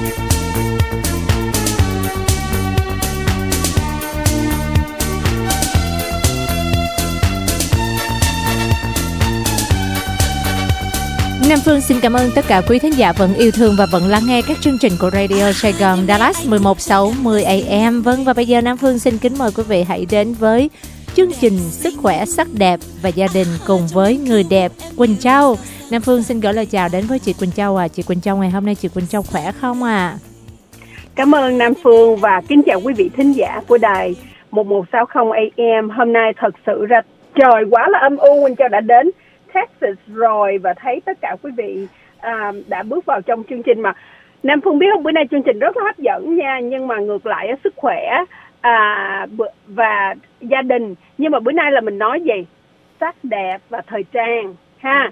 Nam Phương xin cảm ơn tất cả quý thính giả vẫn yêu thương và vẫn lắng nghe các chương trình của Radio Sài Gòn Dallas 1160 AM. Vâng, và bây giờ Nam Phương xin kính mời quý vị hãy đến với chương trình Sức khỏe, sắc đẹp và gia đình cùng với người đẹp Quỳnh Châu. Nam Phương xin gửi lời chào đến với chị Quỳnh Châu Chị Quỳnh Châu, ngày hôm nay chị Quỳnh Châu khỏe không Cảm ơn Nam Phương và kính chào quý vị thính giả của đài 1160 AM. Hôm nay thật sự ra trời quá là âm u. Quỳnh Châu đã đến Texas rồi và thấy tất cả quý vị đã bước vào trong chương trình mà Nam Phương biết không, bữa nay chương trình rất là hấp dẫn nha, nhưng mà ngược lại sức khỏe và gia đình. Nhưng mà bữa nay là mình nói gì? Sắc đẹp và thời trang ha.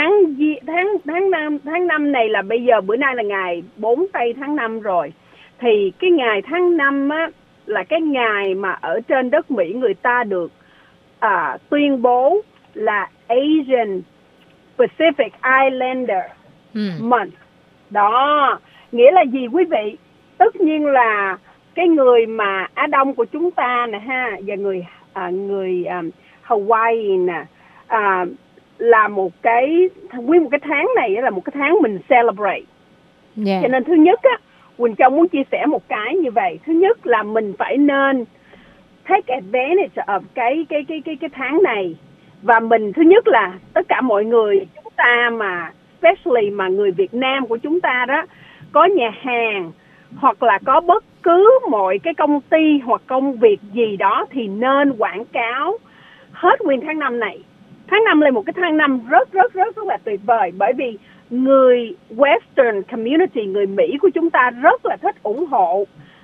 Tháng 5 này là bây giờ, bữa nay là ngày 4 tây tháng 5 rồi. Thì cái ngày tháng 5 á là cái ngày mà ở trên đất Mỹ người ta được tuyên bố là Asian Pacific Islander Month. Đó, nghĩa là gì quý vị? Tất nhiên là cái người mà Á Đông của chúng ta nè ha, và người Hawaii nè, là một cái tháng này là một cái tháng mình celebrate. Cho nên thứ nhất á, Quỳnh Châu muốn chia sẻ một cái như vậy. Thứ nhất là mình phải nên take advantage of cái tháng này. Và mình thứ nhất là tất cả mọi người chúng ta mà especially mà người Việt Nam của chúng ta đó, có nhà hàng hoặc là có bất cứ mọi cái công ty hoặc công việc gì đó thì nên quảng cáo hết nguyên tháng 5 này. Tháng 5 là một cái tháng 5 rất là tuyệt vời, bởi vì người Western community, người Mỹ của chúng ta rất là thích ủng hộ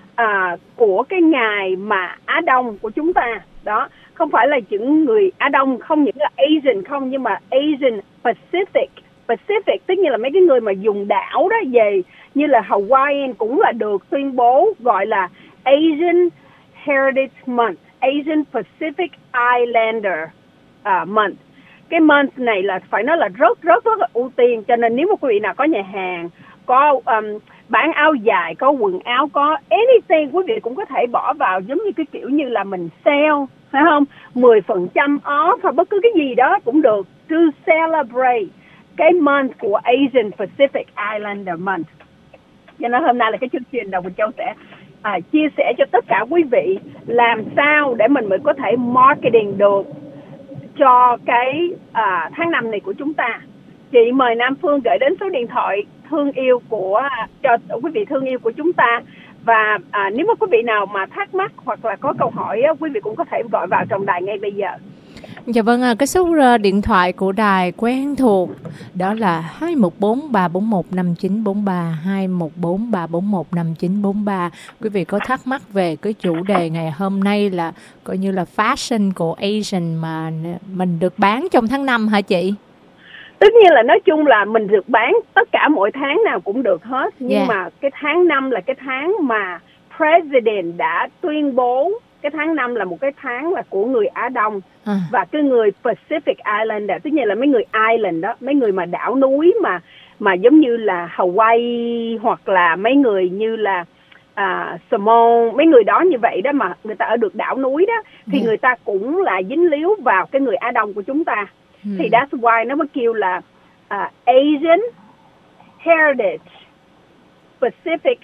của cái ngày mà Á Đông của chúng ta. Đó, không phải là những người Á Đông, không những là Asian không, nhưng mà Asian Pacific, tức như là mấy cái người mà dùng đảo đó về, như là Hawaii cũng là được tuyên bố gọi là Asian Heritage Month, Asian Pacific Islander Month. Cái month này là phải nói là rất là ưu tiên. Cho nên nếu mà quý vị nào có nhà hàng, có bán áo dài, có quần áo, có anything, quý vị cũng có thể bỏ vào giống như cái kiểu như là mình sale, phải không? 10% off hoặc bất cứ cái gì đó cũng được to celebrate cái month của Asian Pacific Islander Month. Cho nên hôm nay là cái chương trình đầu Quỳnh Châu sẽ chia sẻ cho tất cả quý vị làm sao để mình mới có thể marketing được cho cái tháng 5 này của chúng ta. Chị mời Nam Phương gửi đến số điện thoại thương yêu cho quý vị thương yêu của chúng ta. Và nếu mà quý vị nào mà thắc mắc hoặc là có câu hỏi quý vị cũng có thể gọi vào trọng đài ngay bây giờ. Dạ vâng, cái số điện thoại của đài quen thuộc đó là 214 341 5943, 214 341 5943. Quý vị có thắc mắc về cái chủ đề ngày hôm nay là coi như là fashion của Asian mà mình được bán trong tháng 5 hả chị? Tất nhiên là nói chung là mình được bán tất cả mỗi tháng nào cũng được hết. Nhưng mà cái tháng 5 là cái tháng mà President đã tuyên bố. Cái tháng 5 là một cái tháng là của người Á Đông và cái người Pacific Islander, tức là mấy người island đó, mấy người mà đảo núi mà giống như là Hawaii hoặc là mấy người như là Samoa, mấy người đó như vậy đó, mà người ta ở được đảo núi đó, thì người ta cũng là dính líu vào cái người Á Đông của chúng ta. Thì that's why nó mới kêu là Asian Heritage Pacific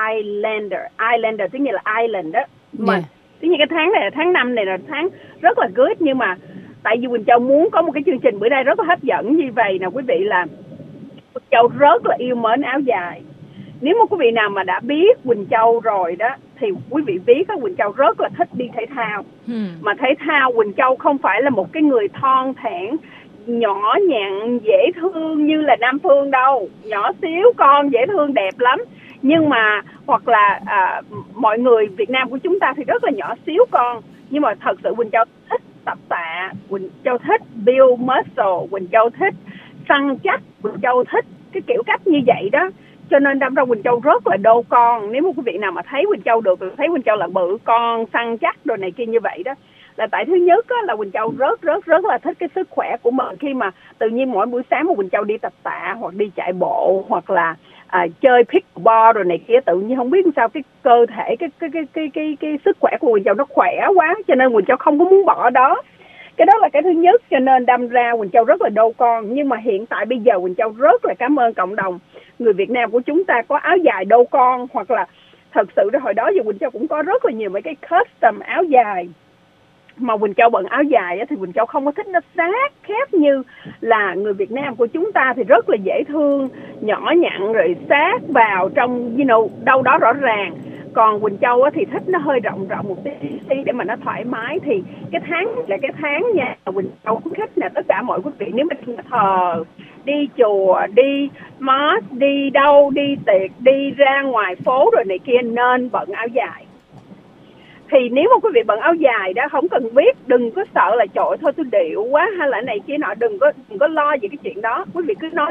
Islander, tức là island đó. Tuy nhiên cái tháng này là tháng 5 này là tháng rất là good, nhưng mà tại vì Quỳnh Châu muốn có một cái chương trình bữa nay rất là hấp dẫn như vậy nè quý vị, là Quỳnh Châu rất là yêu mến áo dài. Nếu mà quý vị nào mà đã biết Quỳnh Châu rồi đó thì quý vị biết Quỳnh Châu rất là thích đi thể thao. Mà thể thao Quỳnh Châu không phải là một cái người thon thả nhỏ nhặn dễ thương như là Nam Phương đâu, nhỏ xíu con dễ thương đẹp lắm. Nhưng mà hoặc là mọi người Việt Nam của chúng ta thì rất là nhỏ xíu con, nhưng mà thật sự Quỳnh Châu thích tập tạ, Quỳnh Châu thích build muscle, Quỳnh Châu thích săn chắc, Quỳnh Châu thích cái kiểu cách như vậy đó. Cho nên đâm ra Quỳnh Châu rất là đô con. Nếu mà quý vị nào mà thấy Quỳnh Châu được, thấy Quỳnh Châu là bự con, săn chắc đồ này kia như vậy đó, là tại thứ nhất á, là Quỳnh Châu rất là thích cái sức khỏe của mình. Khi mà tự nhiên mỗi buổi sáng mà Quỳnh Châu đi tập tạ hoặc đi chạy bộ hoặc là chơi pickleball rồi này kia, tự nhiên không biết sao cái cơ thể cái sức khỏe của Quỳnh Châu nó khỏe quá, cho nên Quỳnh Châu không có muốn bỏ đó. Cái đó là cái thứ nhất, cho nên đâm ra Quỳnh Châu rất là đau con. Nhưng mà hiện tại bây giờ Quỳnh Châu rất là cảm ơn cộng đồng người Việt Nam của chúng ta có áo dài đau con, hoặc là thật sự hồi đó giờ Quỳnh Châu cũng có rất là nhiều mấy cái custom áo dài. Mà Quỳnh Châu bận áo dài thì Quỳnh Châu không có thích nó sát khép như là người Việt Nam của chúng ta, thì rất là dễ thương, nhỏ nhặn rồi sát vào trong đâu đó rõ ràng. Còn Quỳnh Châu thì thích nó hơi rộng một tí để mà nó thoải mái. Thì cái tháng là cái tháng nha, Quỳnh Châu khuyến khích là tất cả mọi quý vị nếu mà đi thờ, đi chùa, đi mosque, đi đâu, đi tiệc, đi ra ngoài phố rồi này kia nên bận áo dài. Thì nếu mà quý vị bận áo dài đó, không cần biết, đừng có sợ là trời thôi tôi điệu quá hay là này kia nọ, đừng có lo về cái chuyện đó. Quý vị cứ nói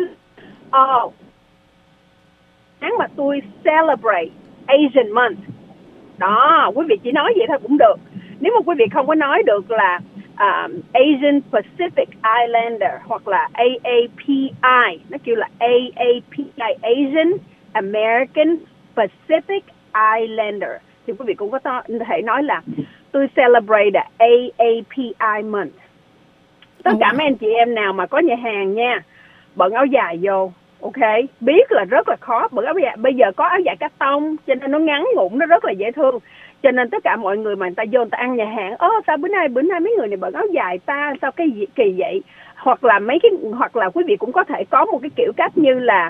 tháng mà tôi celebrate Asian Month đó, quý vị chỉ nói vậy thôi cũng được. Nếu mà quý vị không có nói được là Asian Pacific Islander hoặc là AAPI, nó kêu là AAPI, Asian American Pacific Islander, thì quý vị cũng có thể nói là tôi celebrate the AAPI month. Tất cả mấy anh chị em nào mà có nhà hàng nha, bận áo dài vô, ok, biết là rất là khó bận áo dài. Bây giờ có áo dài cắt tông cho nên nó ngắn ngủn, nó rất là dễ thương. Cho nên tất cả mọi người mà người ta vô người ta ăn nhà hàng, sao bữa nay mấy người này bận áo dài ta, sao cái gì kỳ vậy? Hoặc là quý vị cũng có thể có một cái kiểu cách như là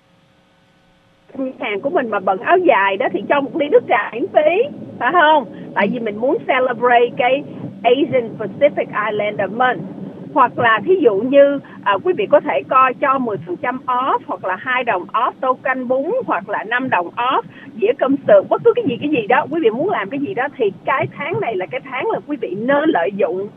nhà hàng của mình mà bận áo dài đó thì cho một ly nước trà miễn phí, phải không? Tại vì mình muốn celebrate cái Asian Pacific Islander Month. Hoặc là thí dụ như quý vị có thể coi cho 10% off, hoặc là 2 đồng off tô canh bún, hoặc là 5 đồng off dĩa cơm sườn, bất cứ cái gì đó quý vị muốn làm cái gì đó, thì cái tháng này là cái tháng là quý vị nên lợi dụng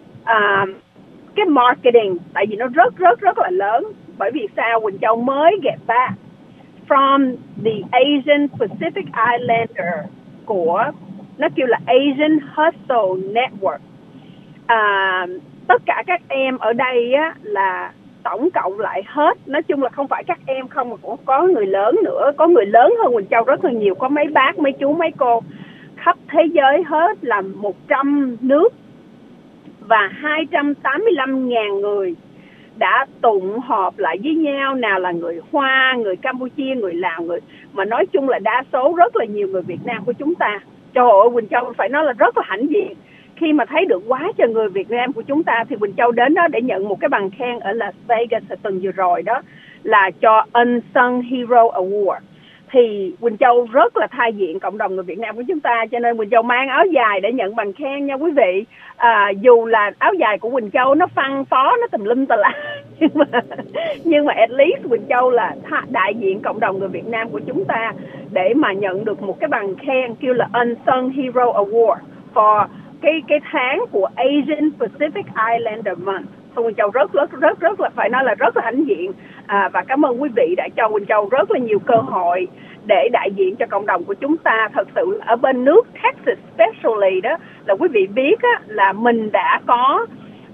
cái marketing, tại vì nó rất là lớn. Bởi vì sao? Quỳnh Châu mới get back from the Asian Pacific Islander của, nó kêu là Asian Hustle Network. Tất cả các em ở đây á, là tổng cộng lại hết, nói chung là không phải các em không mà cũng có người lớn nữa, có người lớn hơn Quỳnh Châu rất là nhiều, có mấy bác, mấy chú, mấy cô khắp thế giới hết, là 100 nước và 285.000 người đã tụ họp lại với nhau, nào là người Hoa, người Campuchia, người Lào, mà nói chung là đa số rất là nhiều người Việt Nam của chúng ta. Trời ơi, Quỳnh Châu phải nói là rất là hãnh diện khi mà thấy được quá trời người Việt Nam của chúng ta. Thì Quỳnh Châu đến đó để nhận một cái bằng khen ở Las Vegas tuần vừa rồi đó, là cho Unsung Hero Award. Thì Quỳnh Châu rất là thay diện cộng đồng người Việt Nam của chúng ta, cho nên Quỳnh Châu mang áo dài để nhận bằng khen nha quý vị. Dù là áo dài của Quỳnh Châu nó phăng phó, nó tùm lum tà la, nhưng mà at least Quỳnh Châu là đại diện cộng đồng người Việt Nam của chúng ta để mà nhận được một cái bằng khen kêu là Unsung Hero Award for cái tháng của Asian Pacific Islander Month. Quỳnh Châu rất là phải nói là rất là hãnh diện, và cảm ơn quý vị đã cho Quỳnh Châu rất là nhiều cơ hội để đại diện cho cộng đồng của chúng ta. Thật sự ở bên nước Texas especially đó, là quý vị biết á, là mình đã có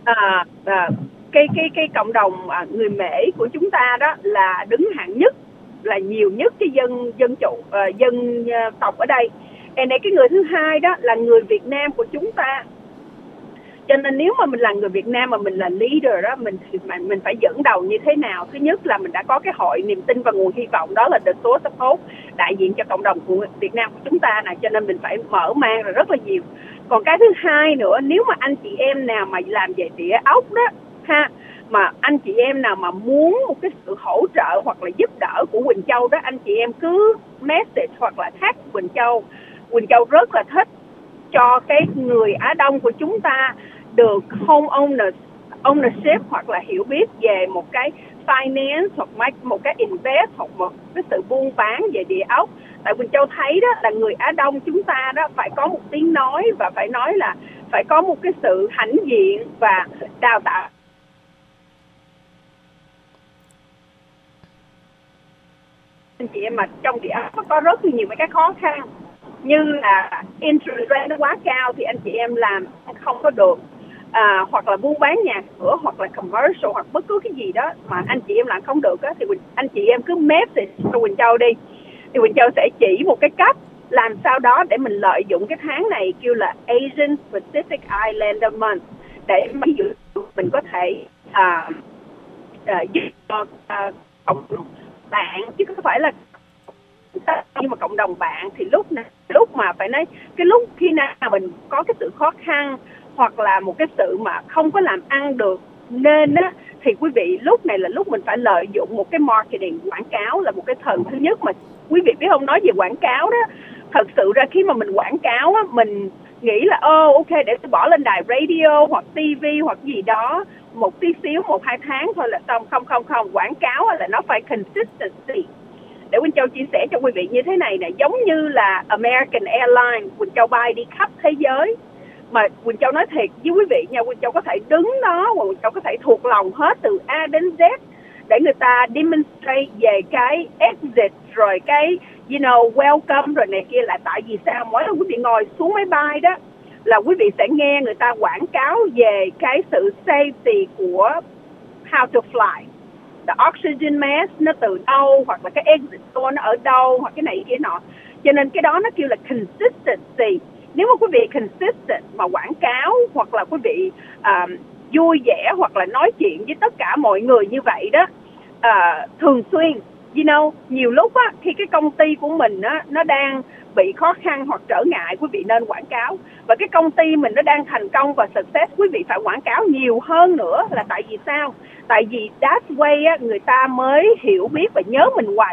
cái cộng đồng người Mễ của chúng ta đó là đứng hạng nhất, là nhiều nhất cái dân tộc ở đây. Cái người thứ hai đó là người Việt Nam của chúng ta. Cho nên nếu mà mình là người Việt Nam mà mình là leader đó, mình phải dẫn đầu như thế nào? Thứ nhất là mình đã có cái hội niềm tin và nguồn hy vọng, đó là The Source of Hope, đại diện cho cộng đồng của Việt Nam của chúng ta này, cho nên mình phải mở mang rồi rất là nhiều. Còn cái thứ hai nữa, nếu mà anh chị em nào mà làm về địa ốc đó ha, mà anh chị em nào mà muốn một cái sự hỗ trợ hoặc là giúp đỡ của Quỳnh Châu đó, anh chị em cứ message hoặc là tag Quỳnh Châu. Quỳnh Châu rất là thích cho cái người Á Đông của chúng ta được home ownership hoặc là hiểu biết về một cái finance hoặc một cái invest hoặc một cái sự buôn bán về địa ốc. Tại Quỳnh Châu thấy đó là người Á Đông chúng ta đó phải có một tiếng nói, và phải nói là phải có một cái sự hãnh diện và đào tạo. Anh chị em mà trong địa ốc có rất nhiều mấy cái khó khăn, như là interest rate nó quá cao thì anh chị em làm không có được. hoặc là buôn bán nhà cửa, hoặc là commercial, hoặc bất cứ cái gì đó mà anh chị em làm không được á, thì anh chị em cứ message cho Quỳnh Châu đi, thì Quỳnh Châu sẽ chỉ một cái cách làm sao đó để mình lợi dụng cái tháng này kêu là Asian Pacific Islander Month, để ví dụ mình có thể giúp cho cộng đồng bạn, chứ không phải là nhưng mà cộng đồng bạn. Thì lúc mà phải nói cái lúc khi nào mình có cái sự khó khăn hoặc là một cái sự mà không có làm ăn được nên á, thì quý vị lúc này là lúc mình phải lợi dụng một cái marketing, quảng cáo là một cái thần thứ nhất mà quý vị biết không. Nói về quảng cáo đó, thật sự ra khi mà mình quảng cáo á, mình nghĩ là ok để tôi bỏ lên đài radio hoặc TV hoặc gì đó một tí xíu 1-2 tháng thôi là xong. Không, quảng cáo là nó phải consistency. Để Quỳnh Châu chia sẻ cho quý vị như thế này nè, giống như là American Airlines, Quỳnh Châu bay đi khắp thế giới, mà Quỳnh Châu nói thiệt với quý vị nha, Quỳnh Châu có thể đứng đó và Quỳnh Châu có thể thuộc lòng hết từ A đến Z để người ta demonstrate về cái exit rồi cái welcome rồi này kia. Là tại vì sao? Mỗi lần quý vị ngồi xuống máy bay đó là quý vị sẽ nghe người ta quảng cáo về cái sự safety của how to fly, the oxygen mask nó từ đâu, hoặc là cái exit door nó ở đâu, hoặc cái này kia nọ. Cho nên cái đó nó kêu là consistency. Nếu mà quý vị consistent mà quảng cáo, hoặc là quý vị vui vẻ hoặc là nói chuyện với tất cả mọi người như vậy đó, thường xuyên, nhiều lúc á, khi cái công ty của mình á, nó đang bị khó khăn hoặc trở ngại, quý vị nên quảng cáo. Và cái công ty mình nó đang thành công và success, quý vị phải quảng cáo nhiều hơn nữa. Là tại vì sao? Tại vì that way á, người ta mới hiểu biết và nhớ mình hoài.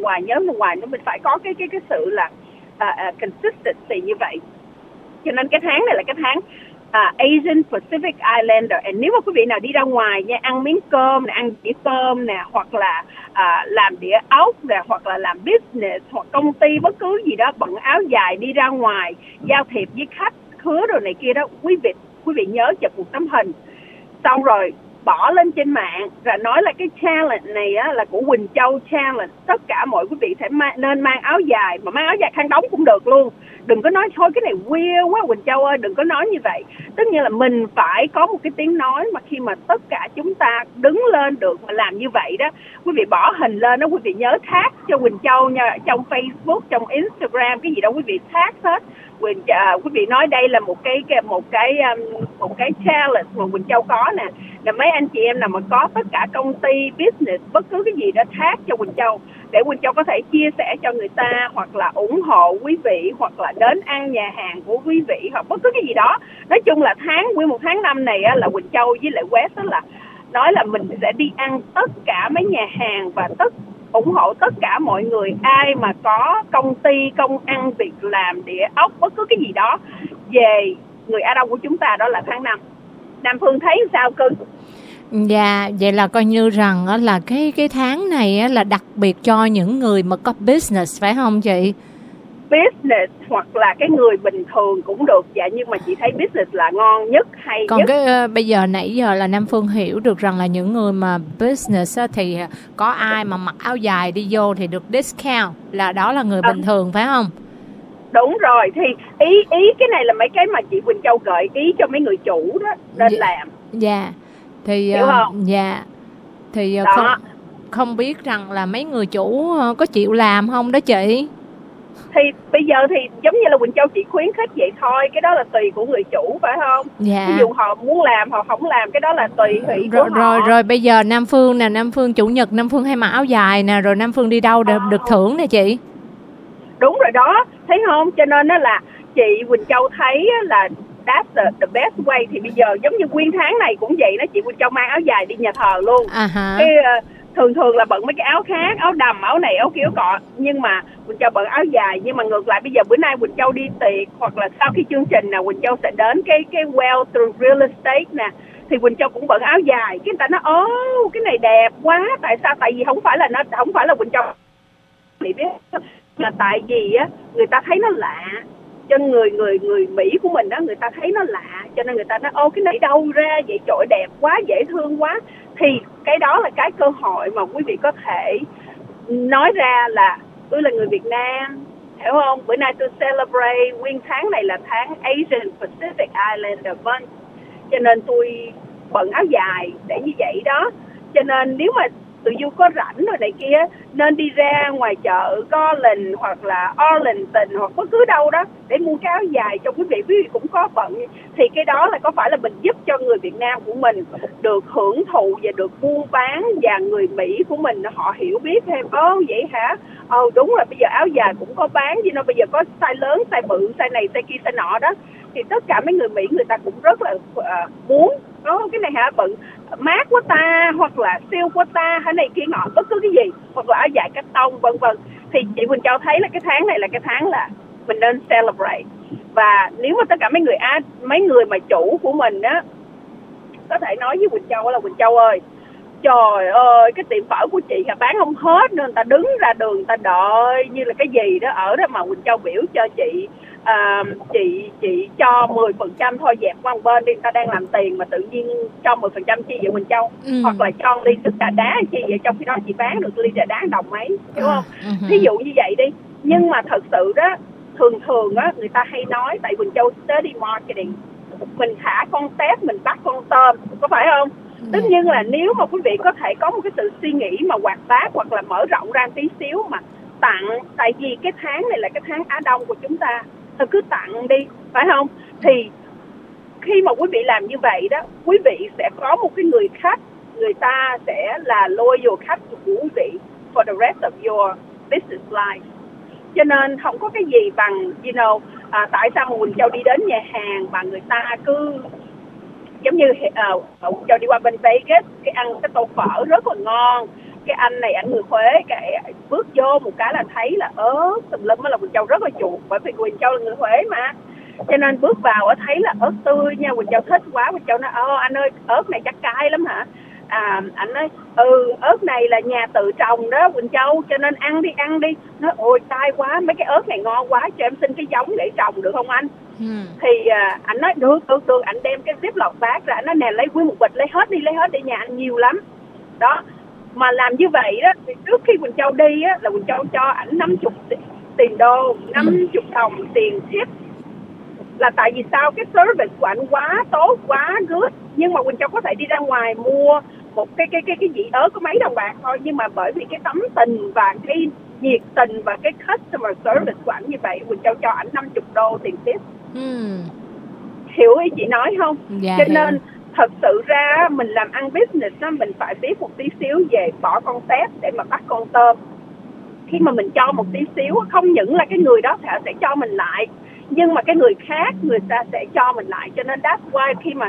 Mình phải có cái sự là consistency như vậy. Cho nên cái tháng này là cái tháng Asian Pacific Islander. Nếu mà quý vị nào đi ra ngoài nha, ăn miếng cơm nè, ăn đĩa cơm nè, hoặc là làm đĩa ốc nè, hoặc là làm business hoặc công ty bất cứ gì đó, bận áo dài đi ra ngoài giao thiệp với khách khứa rồi này kia đó, quý vị nhớ chụp một tấm hình, xong rồi bỏ lên trên mạng rồi nói là cái challenge này á, là của Quỳnh Châu challenge. Tất cả mọi quý vị nên mang áo dài, mà mang áo dài khăn đóng cũng được luôn. Đừng có nói thôi cái này weird quá Quỳnh Châu ơi, đừng có nói như vậy. Tất nhiên là mình phải có một cái tiếng nói, mà khi mà tất cả chúng ta đứng lên được mà làm như vậy đó, quý vị bỏ hình lên đó, quý vị nhớ tag cho Quỳnh Châu nha, trong Facebook, trong Instagram, cái gì đó quý vị tag hết. Quý vị nói đây là một cái challenge mà Quỳnh Châu có nè, là mấy anh chị em nào mà có tất cả công ty business bất cứ cái gì đó tag cho Quỳnh Châu, để Quỳnh Châu có thể chia sẻ cho người ta, hoặc là ủng hộ quý vị, hoặc là đến ăn nhà hàng của quý vị, hoặc bất cứ cái gì đó. Nói chung là nguyên một tháng năm này á, là Quỳnh Châu với lại West đó là nói là mình sẽ đi ăn tất cả mấy nhà hàng và ủng hộ tất cả mọi người, ai mà có công ty, công ăn việc làm, địa ốc, bất cứ cái gì đó về người Á Đông của chúng ta. Đó là tháng 5. Nam Phương thấy sao cưng? Dạ, vậy là coi như rằng là cái tháng này là đặc biệt cho những người mà có business, phải không chị? Business hoặc là cái người bình thường cũng được. Dạ, nhưng mà chị thấy business là ngon nhất, hay còn nhất. Cái bây giờ nãy giờ là Nam Phương hiểu được rằng là những người mà business thì có ai mà mặc áo dài đi vô thì được discount, là đó là người bình thường, phải không? Đúng rồi, thì ý cái này là mấy cái mà chị Quỳnh Châu gợi ý cho mấy người chủ đó nên làm. Dạ. Thì hiểu không? Dạ. Thì không biết rằng là mấy người chủ có chịu làm không đó chị? Thì bây giờ thì giống như là Quỳnh Châu chỉ khuyến khích vậy thôi, cái đó là tùy của người chủ, phải không? Dạ. Ví dụ họ muốn làm, họ không làm, cái đó là tùy của họ. Rồi bây giờ Nam Phương chủ nhật Nam Phương hay mặc áo dài nè, rồi Nam Phương đi đâu được thưởng nè chị? Đúng rồi đó, thấy không? Cho nên đó là chị Quỳnh Châu thấy là that's the best way. Thì bây giờ giống như nguyên tháng này cũng vậy đó, chị Quỳnh Châu mang áo dài đi nhà thờ luôn. Cái thường là bận mấy cái áo khác, áo đầm, áo này, áo kia, áo cọ, nhưng mà Quỳnh Châu bận áo dài. Nhưng mà ngược lại bây giờ bữa nay Quỳnh Châu đi tiệc, hoặc là sau khi chương trình nào Quỳnh Châu sẽ đến cái Wealth through Real Estate nè, thì Quỳnh Châu cũng bận áo dài. Cái người ta nói cái này đẹp quá. Tại sao? Tại vì không phải là Quỳnh Châu biết, là tại vì á người ta thấy nó lạ. Cho người Mỹ của mình đó, người ta thấy nó lạ, cho nên người ta nói cái này đâu ra vậy, trời đẹp quá, dễ thương quá. Thì cái đó là cái cơ hội mà quý vị có thể nói ra là tôi là người Việt Nam, hiểu không? Bữa nay tôi celebrate nguyên tháng này là tháng Asian Pacific Islander Month. cho nên tôi bận áo dài để như vậy đó. Cho nên nếu mà tụi du có rảnh rồi này kia nên đi ra ngoài chợ Garland hoặc là Arlington hoặc bất cứ đâu đó để mua cái áo dài cho quý vị cũng có bận, thì cái đó là có phải là mình giúp cho người Việt Nam của mình được hưởng thụ và được buôn bán, và người Mỹ của mình họ hiểu biết thêm vậy hả, đúng là bây giờ áo dài cũng có bán, chứ nó bây giờ có size lớn, size bự, size này, size kia, size nọ đó, thì tất cả mấy người Mỹ người ta cũng rất là muốn cái này hả, bận mát của ta hoặc là siêu của ta hay này kia nọ, bất cứ cái gì, hoặc là áo dài cắt tông vân vân. Thì chị Quỳnh Châu thấy là cái tháng này là cái tháng là mình nên celebrate. Và nếu mà tất cả mấy người mà chủ của mình á có thể nói với Quỳnh Châu là Quỳnh Châu ơi, trời ơi cái tiệm phở của chị là bán không hết nên người ta đứng ra đường người ta đợi như là cái gì đó ở đó, mà Quỳnh Châu biểu cho chị cho 10% thôi, dẹp qua một bên đi, người ta đang làm tiền mà tự nhiên cho 10% chi vậy Quỳnh Châu, hoặc là cho ly nước trà đá chi vậy, trong khi đó chị bán được ly trà đá đồng mấy, hiểu không? Ví dụ như vậy đi. Nhưng mà thật sự đó, thường á người ta hay nói, tại Quỳnh Châu study marketing, mình thả con tép mình bắt con tôm, có phải không? Tất nhiên là nếu mà quý vị có thể có một cái sự suy nghĩ mà hoạt bát hoặc là mở rộng ra tí xíu mà tặng, tại vì cái tháng này là cái tháng Á Đông của chúng ta, thôi cứ tặng đi, phải không? Thì khi mà quý vị làm như vậy đó, quý vị sẽ có một cái người khách, người ta sẽ là loyal khách của quý vị for the rest of your business life. Cho nên không có cái gì bằng, tại sao mà Quỳnh Châu đi đến nhà hàng mà người ta cứ giống như Quỳnh Châu đi qua bên Vegas, cái ăn cái tô phở rất là ngon, cái anh này anh người Huế, cái bước vô một cái là thấy là ớt tùm lum, là Quỳnh Châu rất là chuột, bởi vì Quỳnh Châu là người Huế mà, cho nên bước vào thấy là ớt tươi nha, Quỳnh Châu thích quá. Quỳnh Châu nói anh ơi ớt này chắc cay lắm hả? Anh nói ớt này là nhà tự trồng đó Quỳnh Châu, cho nên ăn đi. Nói ôi cay quá, mấy cái ớt này ngon quá, cho em xin cái giống để trồng được không anh? Thì anh nói được, anh đem cái ziploc bag ra, anh nói nè lấy nguyên một bịch, lấy hết đi, nhà anh nhiều lắm đó. Mà làm như vậy đó, thì trước khi Quỳnh Châu đi á là Quỳnh Châu cho ảnh 50 tiền đô, 50 đồng tiền tip, là tại vì sao? Cái service của ảnh quá tốt, quá good. Nhưng mà Quỳnh Châu có thể đi ra ngoài mua một cái dĩ ớt có mấy đồng bạc thôi, nhưng mà bởi vì cái tấm tình và cái nhiệt tình và cái customer service của ảnh như vậy, Quỳnh Châu cho ảnh 50 đô tiền tip. Hiểu ý chị nói không? Cho nên thật sự ra mình làm ăn business đó, mình phải biết một tí xíu về bỏ con tép để mà bắt con tôm. Khi mà mình cho một tí xíu, không những là cái người đó sẽ cho mình lại, nhưng mà cái người khác người ta sẽ cho mình lại. Cho nên that's why khi mà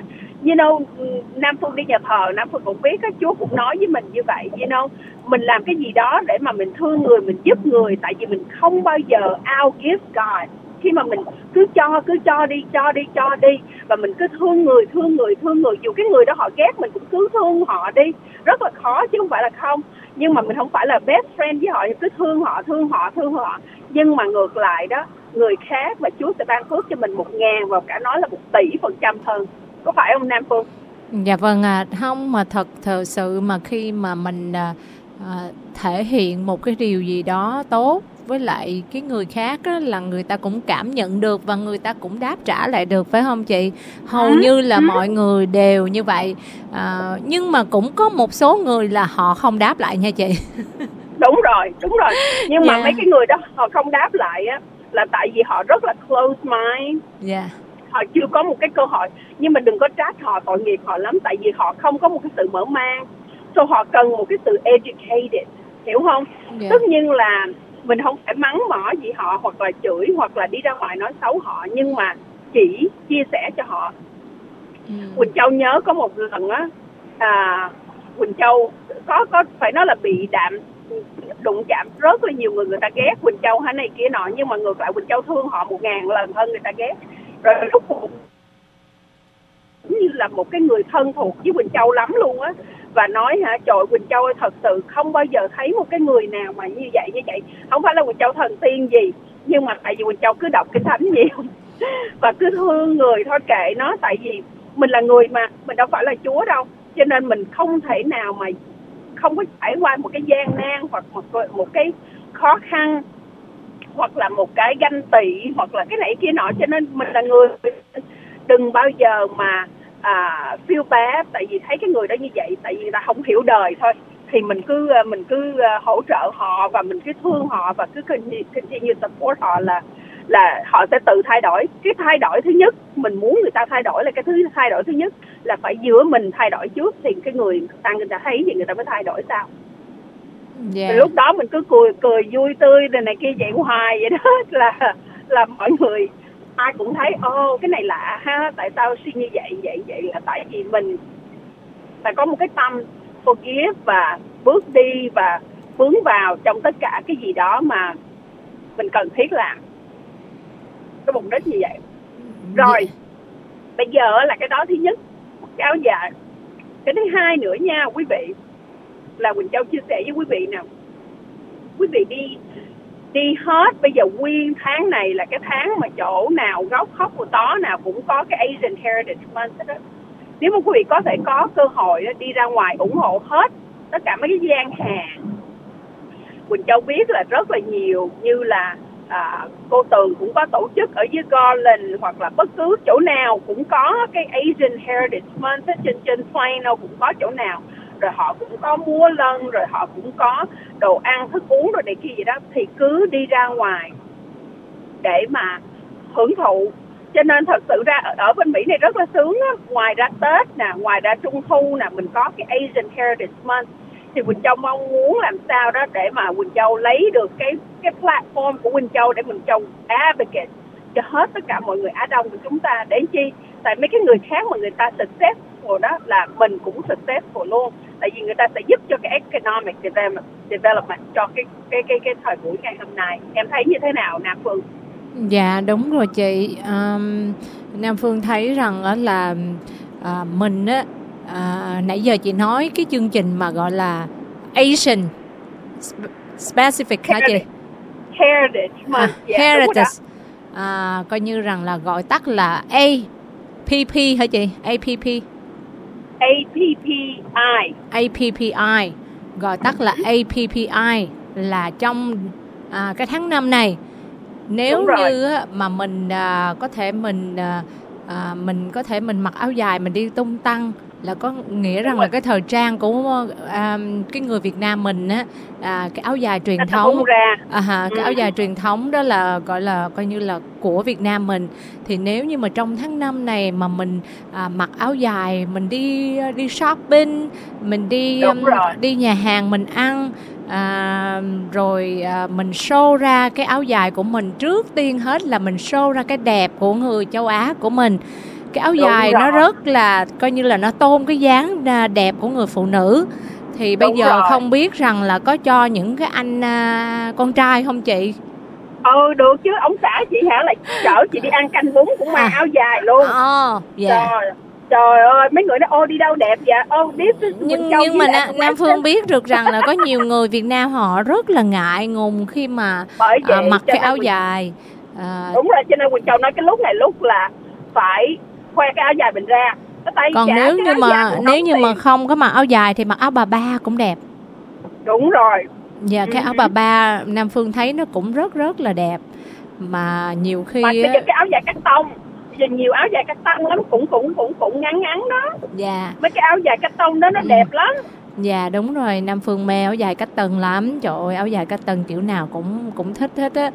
Nam Phương đi nhà thờ, Nam Phương cũng biết, các Chúa cũng nói với mình như vậy, mình làm cái gì đó để mà mình thương người, mình giúp người, tại vì mình không bao giờ outgive God. Khi mà mình cứ cho đi và mình cứ thương người, dù cái người đó họ ghét mình cũng cứ thương họ đi, rất là khó chứ không phải là không. Nhưng mà mình không phải là best friend với họ, cứ thương họ. Nhưng mà ngược lại đó, người khác và Chúa sẽ ban phước cho mình 1.000 và cả nói là 1.000% hơn, có phải không Nam Phương? Dạ vâng không, mà thật sự mà khi mà mình thể hiện một cái điều gì đó tốt với lại cái người khác á, là người ta cũng cảm nhận được và người ta cũng đáp trả lại được, phải không chị? Hầu như là mọi người đều như vậy, nhưng mà cũng có một số người là họ không đáp lại nha chị. Đúng rồi. Nhưng mà mấy cái người đó họ không đáp lại á là tại vì họ rất là close mind. Họ chưa có một cái cơ hội. Nhưng mà đừng có trách họ, tội nghiệp họ lắm, tại vì họ không có một cái sự mở mang. Họ cần một cái sự educated, hiểu không? Tất nhiên là mình không phải mắng mỏ gì họ, hoặc là chửi, hoặc là đi ra ngoài nói xấu họ, nhưng mà chỉ chia sẻ cho họ. Quỳnh Châu nhớ có một lần á, Quỳnh Châu có phải nói là bị đụng chạm rất là nhiều người ta ghét Quỳnh Châu hay này kia nọ, nhưng mà ngược lại Quỳnh Châu thương họ 1.000 lần hơn người ta ghét. Rồi lúc cuộc như là một cái người thân thuộc với Quỳnh Châu lắm luôn á, và nói trời Quỳnh Châu ơi, thật sự không bao giờ thấy một cái người nào mà như vậy. Không phải là Quỳnh Châu thần tiên gì, nhưng mà tại vì Quỳnh Châu cứ đọc Kinh Thánh nhiều và cứ thương người thôi, kệ nó, tại vì mình là người mà, mình đâu phải là Chúa đâu, cho nên mình không thể nào mà không có trải qua một cái gian nan hoặc một cái khó khăn hoặc là một cái ganh tị hoặc là cái này kia nọ. Cho nên mình là người, đừng bao giờ mà feel bad, tại vì thấy cái người đó như vậy, tại vì người ta không hiểu đời thôi, thì mình cứ hỗ trợ họ và mình cứ thương họ và cứ continue support họ, là họ sẽ tự thay đổi. Cái thay đổi thứ nhất mình muốn người ta thay đổi là cái thay đổi thứ nhất là phải giữa mình thay đổi trước, thì cái người ta thấy thì người ta mới thay đổi sao. Lúc đó mình cứ cười vui tươi rồi này kia vậy hoài vậy đó, là mọi người ai cũng thấy cái này lạ ha, tại sao suy như vậy là tại vì mình phải có một cái tâm forgive và bước đi và vướng vào trong tất cả cái gì đó mà mình cần thiết làm, cái mục đích như vậy. Rồi bây giờ là cái đó thứ nhất, cái áo dài. Cái thứ hai nữa nha quý vị, là Quỳnh Châu chia sẻ với quý vị nào, quý vị đi hết bây giờ nguyên tháng này là cái tháng mà chỗ nào góc khóc của tó nào cũng có cái Asian Heritage Month đó. Nếu mà quý vị có thể có cơ hội đó, đi ra ngoài ủng hộ hết tất cả mấy cái gian hàng. Quỳnh Châu biết là rất là nhiều, như là cô Tường cũng có tổ chức ở dưới Garland, hoặc là bất cứ chỗ nào cũng có cái Asian Heritage Month, trên Plano cũng có chỗ nào, rồi họ cũng có múa lân, rồi họ cũng có đồ ăn thức uống rồi này kia gì đó, thì cứ đi ra ngoài để mà hưởng thụ. Cho nên thật sự ra ở bên Mỹ này rất là sướng á, ngoài ra Tết nè, ngoài ra Trung Thu nè, mình có cái Asian Heritage Month, thì Quỳnh Châu mong muốn làm sao đó để mà Quỳnh Châu lấy được cái platform của Quỳnh Châu để Quỳnh Châu advocate cho hết tất cả mọi người Á Đông của chúng ta. Để chi? Tại mấy cái người khác mà người ta successful đó là mình cũng successful luôn, tại vì người ta sẽ giúp cho cái economic development cho cái thời buổi ngày hôm nay. Em thấy như thế nào Nam Phương? Dạ đúng rồi chị. Nam Phương thấy rằng là mình á, nãy giờ chị nói cái chương trình mà gọi là Asian Specific hả chị? Heritage. Heritage. Coi như rằng là gọi tắt là APP hả chị? APPI. Gọi tắt là APPI, là trong cái tháng 5 này, nếu như mà mình có thể mình mặc áo dài mình đi tung tăng, là có nghĩa rằng là cái thời trang của cái người Việt Nam mình á, cái áo dài truyền thống, cái áo dài truyền thống đó là gọi là coi như là của Việt Nam mình. Thì nếu như mà trong tháng 5 này mà mình mặc áo dài, mình đi shopping, mình đi nhà hàng mình ăn, rồi mình show ra cái áo dài của mình, trước tiên hết là mình show ra cái đẹp của người châu Á của mình. Cái áo dài nó rất là coi như là nó tôn cái dáng đẹp của người phụ nữ. Thì bây giờ không biết rằng là có cho những cái anh con trai không chị? Được chứ, ông xã chị hả, là chở chị đi ăn canh bún cũng mang áo dài luôn. Trời ơi, mấy người nói đi đâu đẹp vậy? Nhưng mà Nam Phương biết được rằng là có nhiều người Việt Nam họ rất là ngại ngùng khi mà mặc cái áo dài. Đúng rồi, cho nên Quỳnh Châu nói cái lúc này lúc là phải khoe cái áo dài mình ra. Còn nếu như mà không có mặc áo dài thì mặc áo bà ba cũng đẹp. Đúng rồi. Dạ, cái áo bà ba Nam Phương thấy nó cũng rất là đẹp. Mà nhiều khi mà cái áo dài cắt tông, giờ nhiều áo dài cắt tông lắm, cũng ngắn đó. Dạ. Mấy cái áo dài cắt tông đó nó đẹp lắm. Dạ đúng rồi, Nam Phương mê áo dài cách tân lắm. Trời ơi, áo dài cách tân kiểu nào cũng thích hết á.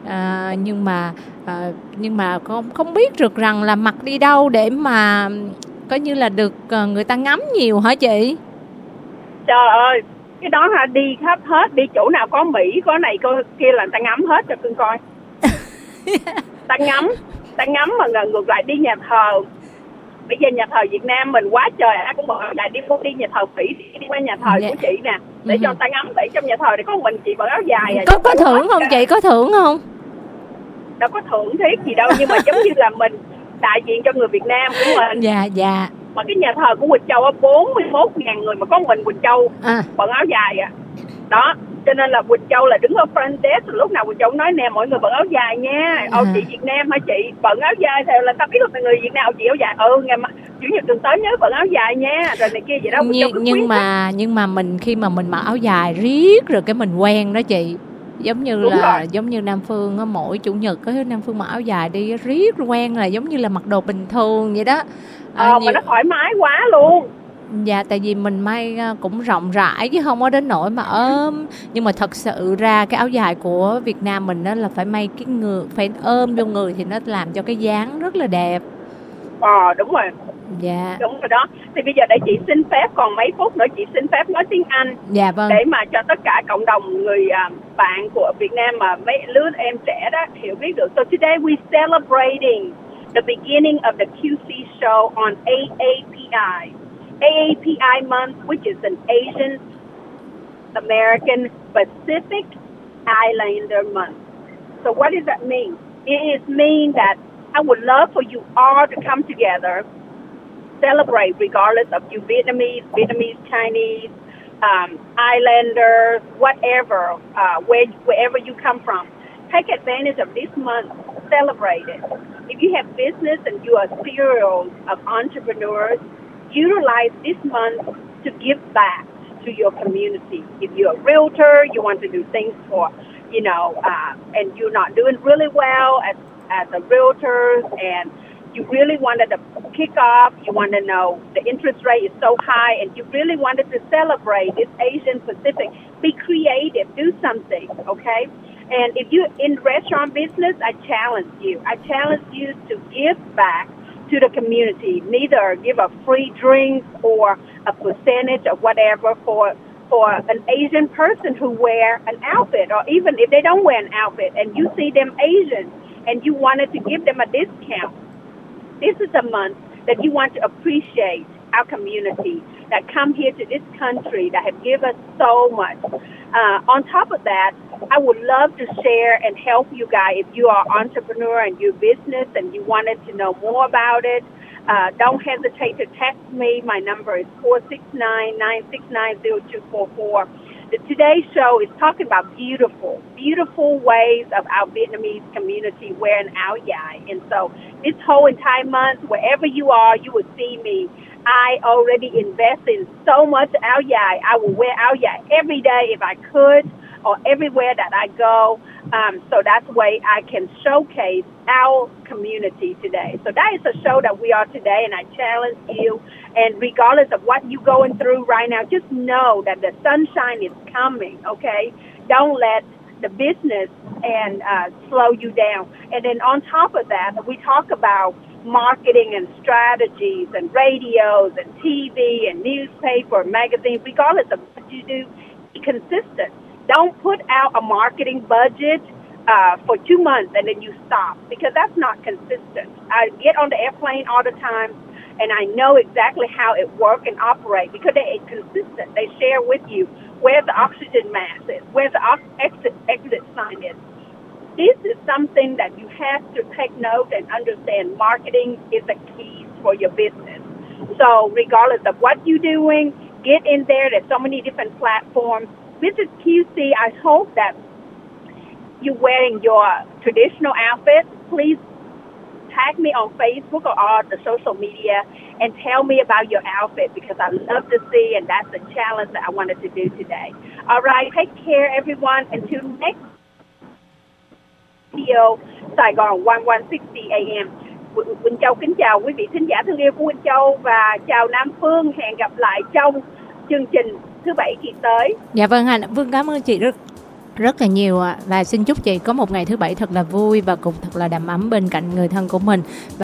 Nhưng mà không biết được rằng là mặc đi đâu để mà coi như là được người ta ngắm nhiều hả chị? Trời ơi, cái đó hả, đi khắp hết, đi chỗ nào có Mỹ, có này có kia là người ta ngắm hết cho cưng coi. ta ngắm mà ngược lại đi nhà thờ. Bây giờ nhà thờ Việt Nam mình quá trời, ai cũngบอกlà đi nhà thờ Mỹ, đi qua nhà thờ của chị nè, để cho người ta ngắm. Để trong nhà thờ thì có mình chị mặc áo dài. Có thưởng không chị? Có thưởng không? Đâu có thưởng thiết gì đâu, nhưng mà giống như là mình đại diện cho người Việt Nam của mình. Dạ. Mà cái nhà thờ của Quỳnh Châu á 41.000 người mà có mình Quỳnh Châu bận áo dài đó. Cho nên là Quỳnh Châu là đứng ở front desk, lúc nào Quỳnh Châu nói nè mọi người bận áo dài nha. Chị Việt Nam hả chị? Bận áo dài thì là tao biết là người Việt nào chị áo dài. Ngày mà chủ nhật tuần tới nhớ bận áo dài nha. Rồi này kia vậy đó. Nhưng mà mình khi mà mình mặc áo dài riết rồi cái mình quen đó chị. Giống như Nam Phương mỗi chủ nhật Nam Phương mặc áo dài đi riết quen, là giống như là mặc đồ bình thường vậy đó. Mà nó thoải mái quá luôn. Dạ, tại vì mình may cũng rộng rãi chứ không có đến nỗi mà ôm. Nhưng mà thật sự ra cái áo dài của Việt Nam mình đó là phải may cái người, phải ôm vô người thì nó làm cho cái dáng rất là đẹp. Đúng rồi. Dạ. Đúng rồi đó. Thì bây giờ để chị xin phép còn mấy phút nữa chị xin phép nói tiếng Anh. Dạ vâng. Để mà cho tất cả cộng đồng người bạn của Việt Nam mà mấy lứa em trẻ đó hiểu biết được. So today we celebrating the beginning of the QC show on AAPI. AAPI month, which is an Asian American Pacific Islander month. So what does that mean? It is mean that I would love for you all to come together, celebrate regardless of you Vietnamese, Chinese, Islanders, whatever, wherever you come from. Take advantage of this month, celebrate it. If you have business and you are serial of entrepreneurs, utilize this month to give back to your community. If you're a realtor, you want to do things for, and you're not doing really well as a realtor, and you really wanted to kick off, you want to know the interest rate is so high, and you really wanted to celebrate this Asian Pacific, be creative, do something, okay? And if you're in restaurant business, I challenge you to give back to the community, neither give a free drink or a percentage or whatever for an Asian person who wear an outfit, or even if they don't wear an outfit and you see them Asian and you wanted to give them a discount. This is a month that you want to appreciate our community that come here to this country that have given us so much. On top of that, I would love to share and help you guys if you are an entrepreneur and your business and you wanted to know more about it. Don't hesitate to text me. My number is 469-969-0244. Today's show is talking about beautiful ways of our Vietnamese community wearing áo dài. And so this whole entire month, wherever you are, you will see me. I already invest in so much áo dài. I will wear áo dài every day if I could, or everywhere that I go. So that's the way I can showcase our community today. So that is the show that we are today, and I challenge you. And regardless of what you're going through right now, just know that the sunshine is coming, okay? Don't let the business and slow you down. And then on top of that, we talk about marketing and strategies and radios and TV and newspaper, magazine. Regardless of what you do, be consistent. Don't put out a marketing budget for 2 months and then you stop, because that's not consistent. I get on the airplane all the time, and I know exactly how it works and operates because they are consistent. They share with you where the oxygen mask is, where the exit sign is. This is something that you have to take note and understand. Marketing is a key for your business. So regardless of what you're doing, get in there. There's so many different platforms. Visit QC. I hope that you're wearing your traditional outfit. Please tag me on Facebook or all the social media and tell me about your outfit, because I love to see, and that's the challenge that I wanted to do today. All right, take care, everyone. Until next video, Saigon 1160 AM. Quỳnh Châu kính chào quý vị thính giả thân yêu của Quỳnh Châu và chào Nam Phương. Hẹn gặp lại trong chương trình thứ Bảy kỳ tới. Dạ vâng ạ, Phương cảm ơn chị rất là nhiều ạ. Và xin chúc chị có một ngày thứ Bảy thật là vui và cũng thật là đầm ấm bên cạnh người thân của mình.